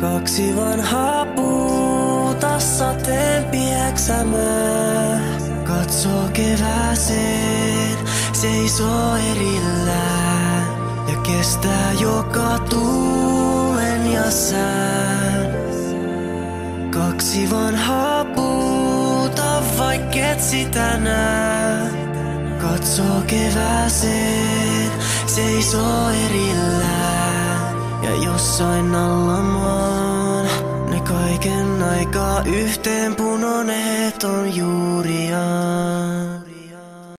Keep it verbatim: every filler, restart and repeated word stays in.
Kaksi vanhaa puuta sateen pieksämää. Katsoo kevääseen, seisoo erillään ja kestää joka tuulen ja sään. Kaksi vanhaa puuta, vaikket sitä näe. Katsoo kevääseen, seisoo erillään ja jossain alla maan ne kaiken aikaa yhteen punoneet on juuriaan.